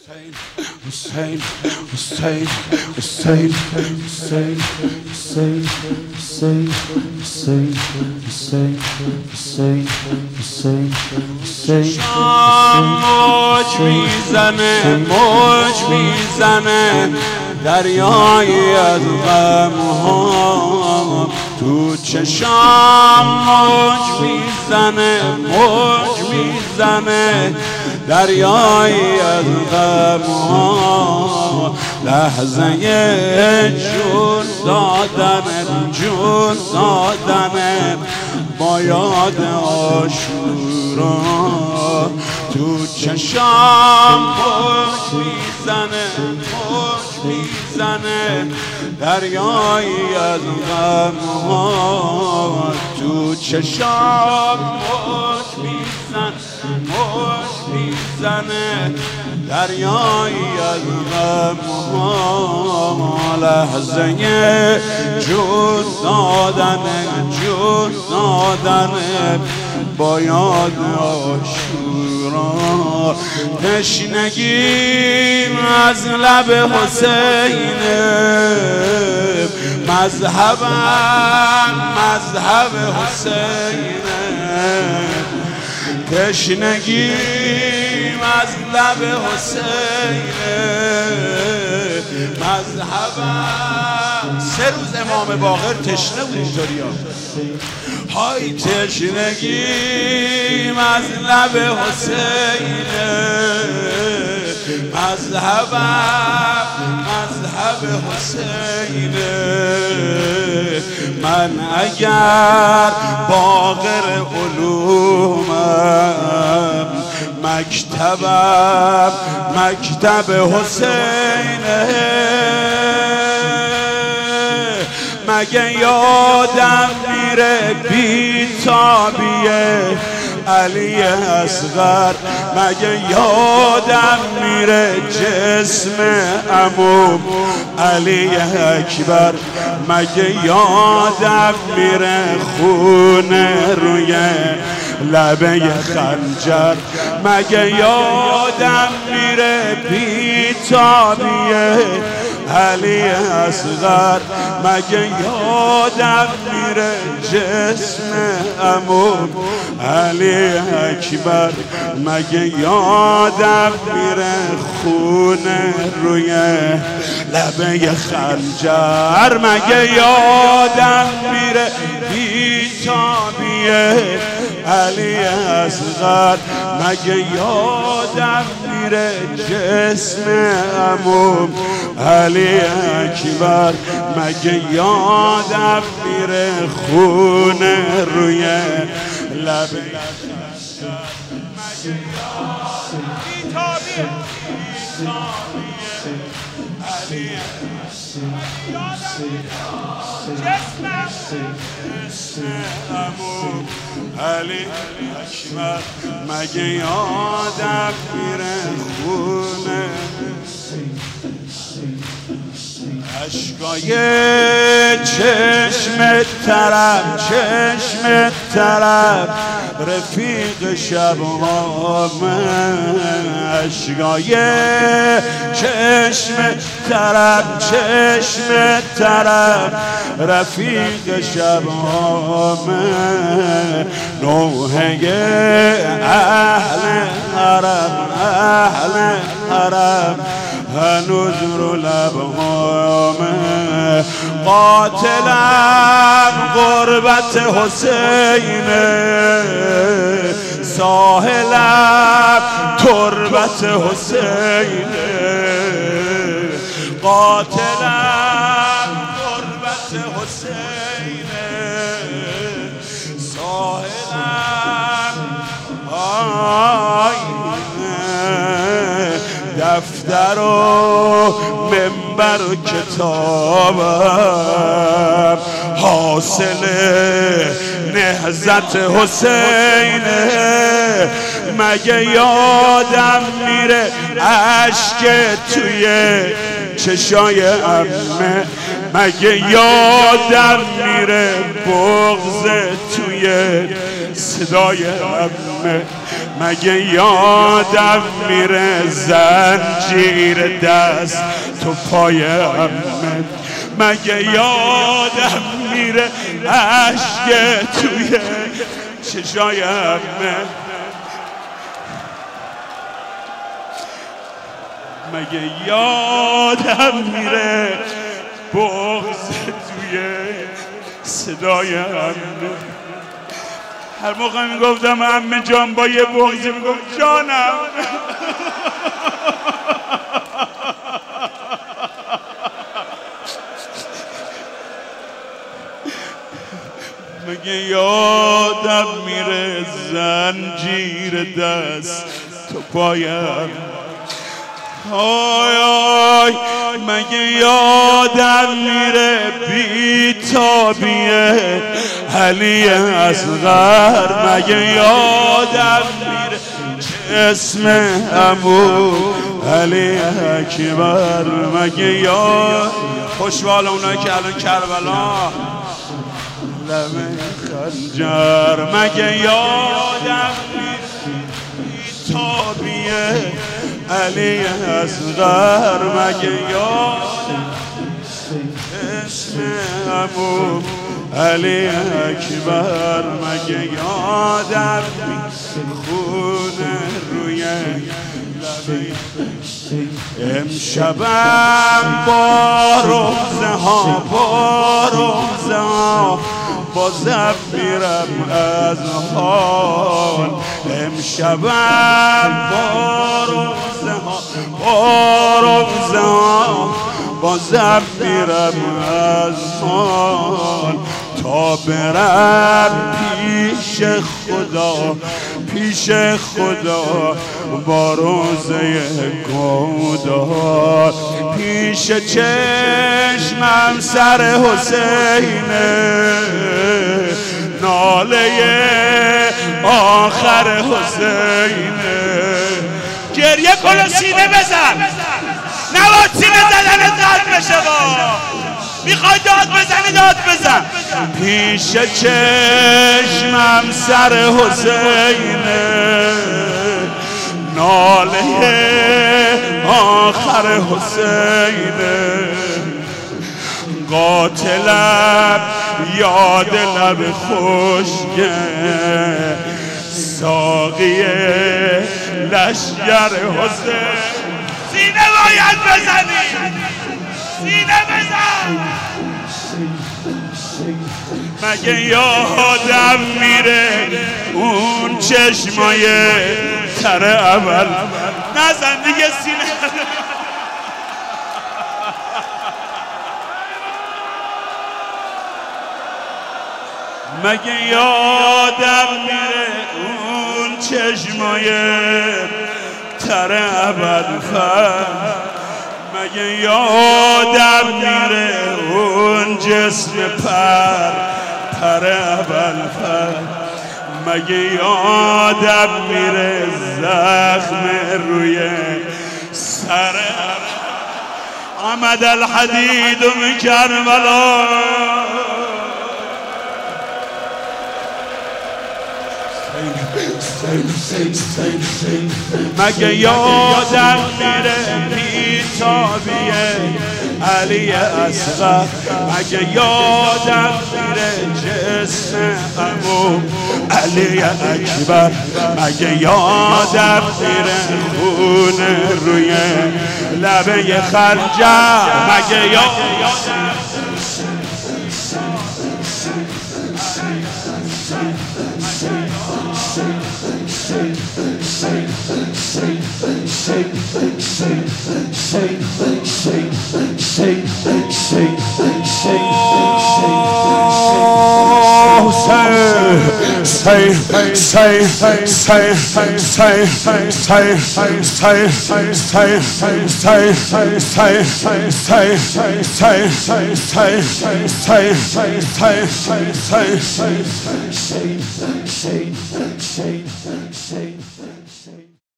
Hussein, Hussein, Hussein, Hussein, Hussein, Hussein, Hussein, Hussein, Hussein, Hussein, Hussein. موج میزنه، موج میزنه، دریایی از غم‌ها تو چشام. موج میزنه، موج میزنه، دریایی از غم‌ها. لحظه جون دادن، جون دادن با یاد عاشورا تو چشام. موج میزنه، موج میزنه، دریایی از غم‌ها تو چشام. موج میزنه، موج میزنه، دریایی از غم‌ها. لحظه جون دادن، جون دادن با یاد عاشورا. تشنگیم از لب حسین، مذهبم مذهب حسین. تشنگیم از لب حسین، مذهبم. 3 روز امام باقر تشنه بود اینطوریا. های تشنگیم از لب حسین، مذهبم مذهب حسین. من اگر باقر علومم، مکتبم مکتب حسینه. مگه یادم میره بی‌تابیه علی اصغر؟ مگه یادم میره جسم عمو علی اکبر؟ مگه یادم میره خون روی لبه خنجر؟ مگه یادم میره بی‌تابیه علی اصغر؟ مگه یادم میره جسم عمو علی اکبر؟ مگه یادم میره خون روی لبه خنجر؟ مگه یادم میره بی‌تابیه علی اصغر؟ مگه یادم میره جسم عمو علی اکبر؟ مگه یادم میره خون روی لبه خنجر؟ مگه یادم بی‌تابیه علی جسم عمو علی اکبر؟ مگه یادم میره خونه اشکای چشم طرب، چشم طرب رفیق شب‌هامه. اشکای چشم طرب، چشم طرب رفیق شب‌هامه. نوحه اهل حرم، اهل حرم هنوز رو لبهامه. قاتلم غربت حسینه، ساحلم تربت حسینه. قاتلم غربت حسینه، ساحلم دفتر و منبر و کتابم حاصل نهضت حسینه. مگه یادم میره اشک توی چشای عمه؟ مگه یادم میره بغض توی صدای عمه؟ مگه یادم میره زنجیر دست تو پایم، مگه یادم میره عشق توی چشایم، مگه یادم میره بغض توی صدایم. هر موقع میگفتم عمه جان با یه بغضی میگفت جانم. مگه یادم میره زنجیر دست تو پایم، آی آی مگه یادم میره بی‌تابیه علی اصغر، مگه یادم میره اسم عمو علی اکبر، مگه یاد خوشبال اونایی که الان کربلا لبه خنجر، مگه یادم میره بی‌تابیه علی اصغر، مگه یادم اسم عمو علی اکبر، مگه یادم خون روی لبی امشبم با روزه ها بازم میرم از حال، امشبم با روزه ها بازم میرم از حال، تا برم پیش خدا با روزه گودار، پیش چشمم سر حسینه ناله آخر حسینه، گریه کن و سینه بزن، نباید سینه زدن قلب بشه، میخوای داد بزنی داد بزن، پیش چشمم سر حسینه ناله آخر حسینه، قاتلم یاد لب خشک ساقی لشگر حسین، سینه باید بزنی، سینه بزن، مگه یادم میره اون چشمای تر اول، نزن دیگه سینه، مگه یادم میره اون چشمای تر اول، مگه یادم میره اون جسم پر اول، مگه یادم میره زخم روی سر عمد الحدید من کربلا، مگه یادم میره بی‌تابیه علی اصغر، مگه یادم میره جسم عمو علی اکبر، مگه یادم میره خون روی لبه خنجر، مگه یادم say